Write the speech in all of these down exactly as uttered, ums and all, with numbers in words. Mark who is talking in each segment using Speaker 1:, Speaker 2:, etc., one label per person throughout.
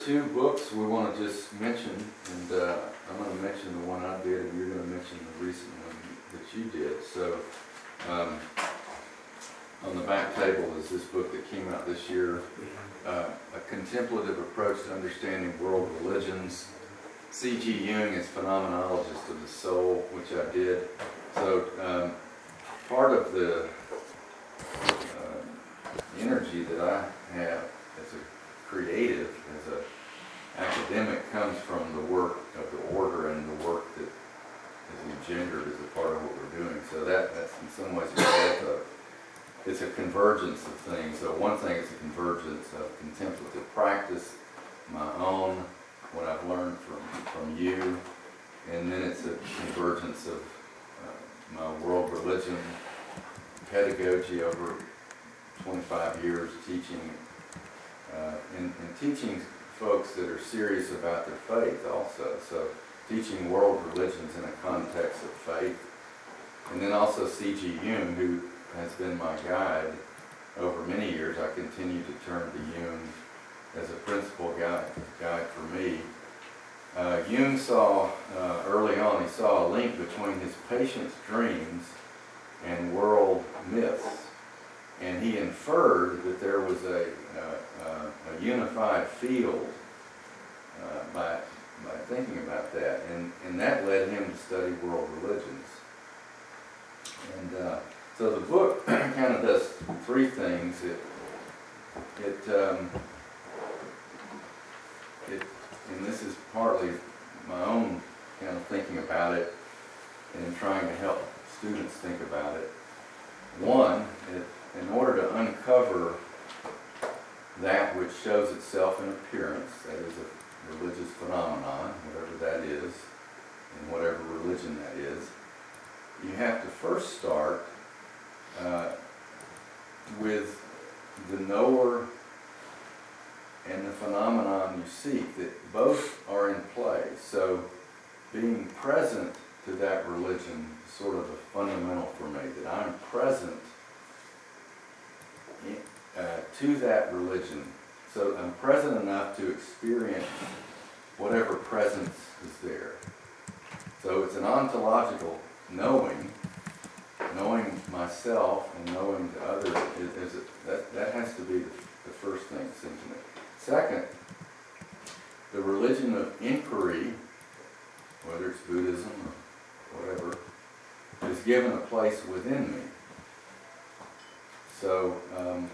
Speaker 1: two books we want to just mention, and uh, I'm going to mention the one I did, and you're going to mention the recent one that you did. So, um, on the back table is this book that came out this year, uh, A Contemplative Approach to Understanding World Religions. C G Jung is Phenomenologist of the Soul, which I did. So, um, part of the uh, energy that I have as a creative, as an academic, comes from the work of the order and the work that is engendered as a part of what we're doing. So that, that's in some ways a result of, it's a convergence of things. So one thing is a convergence of contemplative practice, my own, what I've learned from, from you, and then it's a convergence of uh, my world religion pedagogy over twenty-five years teaching, uh, and, and teaching folks that are serious about their faith also. So teaching world religions in a context of faith. And then also C G Jung, who has been my guide over many years. I continue to turn to Jung as a principal guide, guide for me. Uh, Jung saw, uh, early on, he saw a link between his patients' dreams and world myths. And he inferred that there was a, uh, uh, a unified field uh, by, by thinking about that. And, and that led him to study world religions. And uh, so the book kind of does three things. It, it, um, it, and this is partly my own kind of thinking about it and trying to help students think about it. One, it, in order to uncover that which shows itself in appearance, that is a religious phenomenon, whatever that is, and whatever religion that is, you have to first start uh, with the knower and the phenomenon you seek, that both are in play. So being present to that religion is sort of a fundamental for me, that I'm present in, uh, to that religion. So I'm present enough to experience whatever presence is there. So it's an ontological knowing, knowing myself and knowing the other, is, is it, that, that has to be the, the first thing that seems to me. Second, the religion of inquiry, whether it's Buddhism or whatever, is given a place within me. So, um,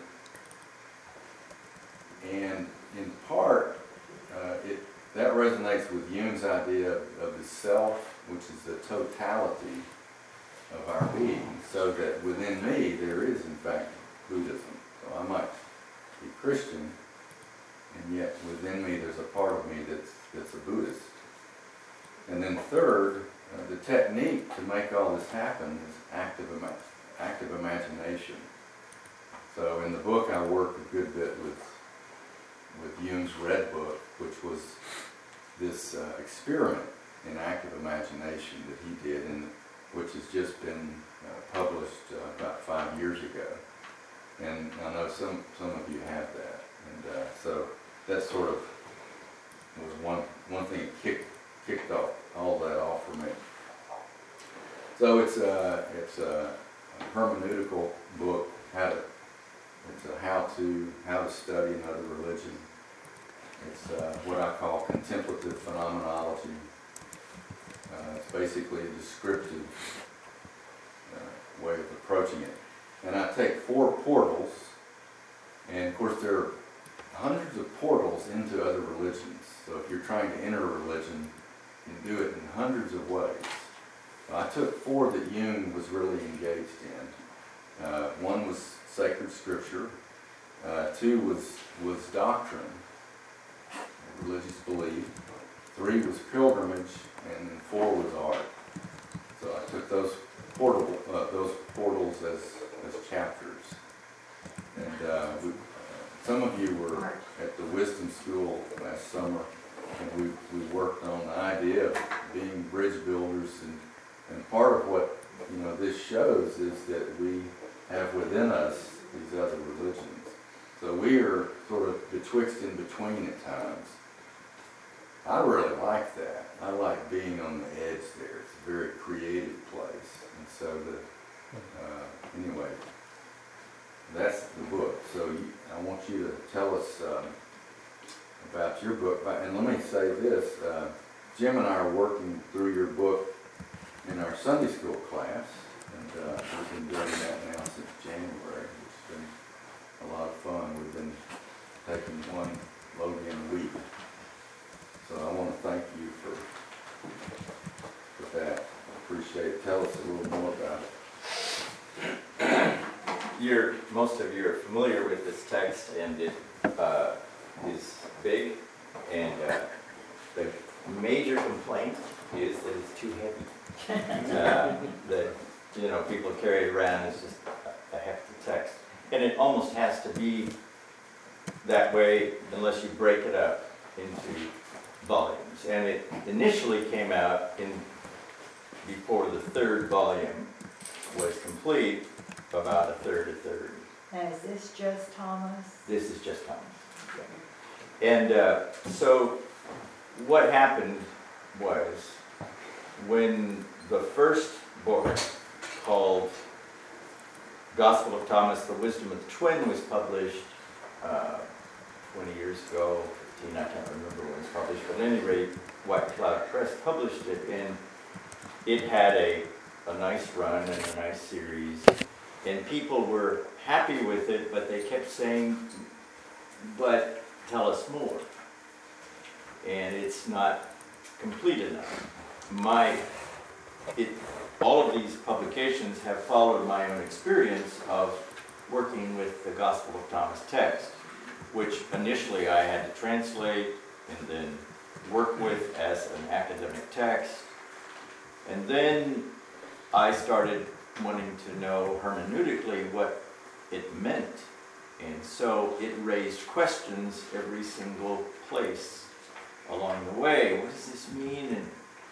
Speaker 1: and in part, uh, it that resonates with Jung's idea of, of the self, which is the totality of our being, so that within me there is, in fact, Buddhism. So I might be Christian, and yet within me there's a part of me that's, that's a Buddhist. And then third, uh, the technique to make all this happen is active, ima- active imagination. So in the book I work a good bit with, with Jung's Red Book, which was this uh, experiment in active imagination that he did, and which has just been uh, published uh, about five years ago. And I know some, some of you have that. And uh, so that sort of was one, one thing that kicked, kicked off all that off for me. So it's a, it's a hermeneutical book, how to, it's a how to, how to study another religion. It's uh, what I call contemplative phenomenology. Uh, it's basically a descriptive uh, way of approaching it. And I take four portals, and of course there are hundreds of portals into other religions. So if you're trying to enter a religion, you can do it in hundreds of ways. I took four that Jung was really engaged in. Uh, one was sacred scripture. Uh, two was, was doctrine, religious belief. Three was pilgrimage, and then four was art. So I took those portal, uh, those portals as, as chapters. And uh, we, uh, some of you were at the Wisdom School last summer, and we, we worked on the idea of being bridge builders. And, and part of what you know this shows is that we have within us these other religions. So we are sort of betwixt and between at times. I really like that. I like being on the edge there. It's a very creative place. And so the, uh, anyway, that's the book. So you, I want you to tell us um, about your book. And let me say this, uh, Jim and I are working through your book in our Sunday school class. And uh, we've been doing that now since January. It's been a lot of fun. We've been taking one Logian a week. So I want to thank you for, for that. I appreciate it. Tell us a little more about it.
Speaker 2: You're, most of you are familiar with this text, and it uh, is big, and uh, the major complaint is that it's too heavy. Uh, that, you know, people carry it around as just a, a hefty text. And it almost has to be that way unless you break it up into volumes. And it initially came out in before the third volume was complete, about a third, a third.
Speaker 3: And is this just Thomas?
Speaker 2: This is just Thomas. And uh, so what happened was when the first book called Gospel of Thomas, The Wisdom of the Twin was published uh, twenty years ago, fifteen, I can't remember when it was published, but at any rate, White Cloud Press published it, and it had a, a nice run and a nice series, and people were happy with it, but they kept saying, but tell us more. And it's not complete enough. My, it, all of these publications have followed my own experience of working with the Gospel of Thomas text, which initially I had to translate and then work with as an academic text. And then I started wanting to know hermeneutically what it meant. And so it raised questions every single place along the way. What does this mean? And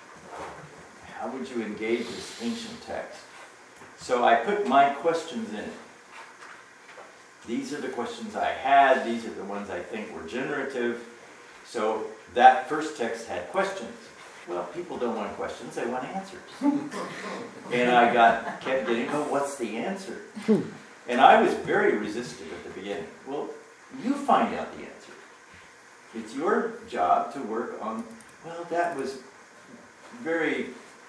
Speaker 2: how would you engage this ancient text? So I put my questions in it. These are the questions I had. These are the ones I think were generative. So that first text had questions. Well, people don't want questions, they want answers. And I got kept getting, oh, what's the answer? And I was very resistant at the beginning. Well, you find out the answer. It's your job to work on, well, that was very,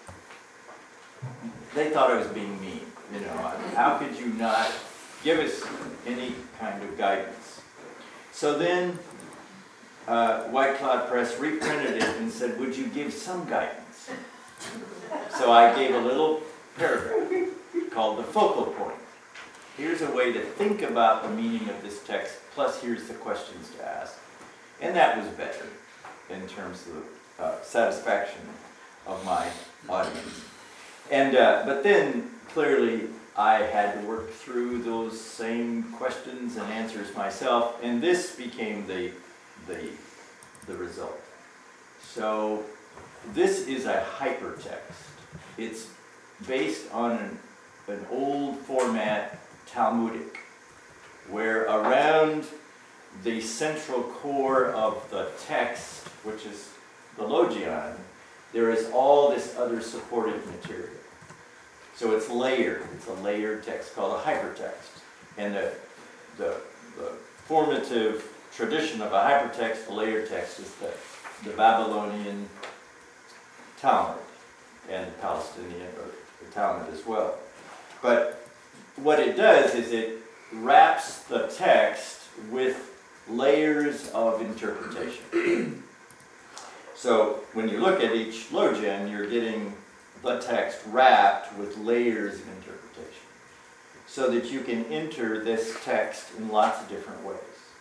Speaker 2: they thought I was being mean. You know, how could you not give us any kind of guidance? So then, uh, White Cloud Press reprinted it and said, would you give some guidance? So I gave a little paragraph called the focal point. Here's a way to think about the meaning of this text, plus here's the questions to ask. And that was better in terms of uh, satisfaction of my audience. And uh, but then, clearly, I had to work through those same questions and answers myself, and this became the, the, the result. So this is a hypertext. It's based on an, an old format Talmudic, where around the central core of the text, which is the Logion, there is all this other supportive material. So it's layered. It's a layered text called a hypertext. And the, the, the formative tradition of a hypertext, a layered text, is the, the Babylonian Talmud and the Palestinian, or the Talmud as well. But what it does is it wraps the text with layers of interpretation. So when you look at each Logion, you're getting the text wrapped with layers of interpretation, so that you can enter this text in lots of different ways.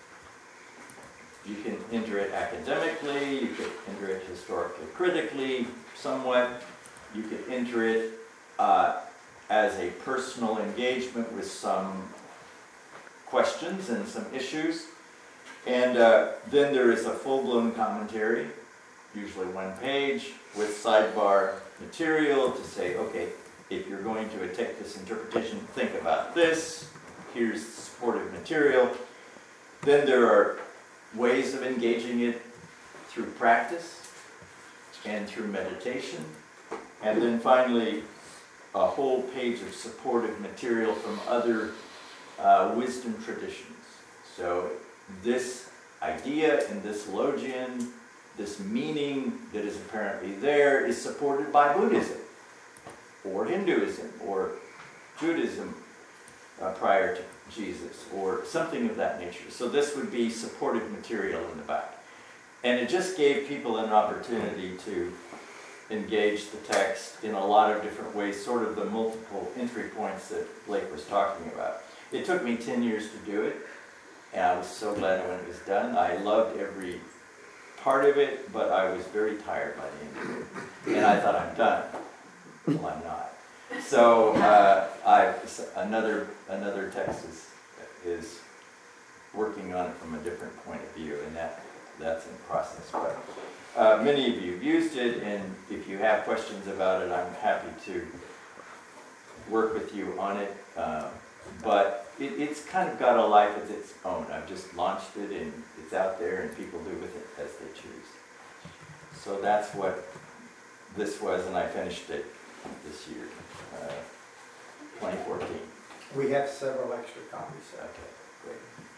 Speaker 2: You can enter it academically, you can enter it historically critically, somewhat. You can enter it uh, as a personal engagement with some questions and some issues. And uh, then there is a full-blown commentary, usually one page, with sidebar material to say, okay, if you're going to take this interpretation, think about this. Here's supportive material. Then there are ways of engaging it through practice. and through meditation. And then finally, a whole page of supportive material from other uh, wisdom traditions. So this idea and this logion, this meaning that is apparently there, is supported by Buddhism, or Hinduism, or Judaism uh, prior to Jesus, or something of that nature. So this would be supportive material in the back. And it just gave people an opportunity to engage the text in a lot of different ways, sort of the multiple entry points that Blake was talking about. It took me ten years to do it, and I was so glad when it was done. I loved every part of it, but I was very tired by the end of it. And I thought, I'm done. Well, I'm not. So uh, I another another text is is working on it from a different point of view, and that that's in process. But uh, many of you have used it, and if you have questions about it, I'm happy to work with you on it. Uh, but it, it's kind of got a life of its own. I've just launched it, and it's out there, and people do with it as they choose. So that's what this was, and I finished it this year, uh, twenty fourteen.
Speaker 4: We have several extra copies.
Speaker 2: Okay, great.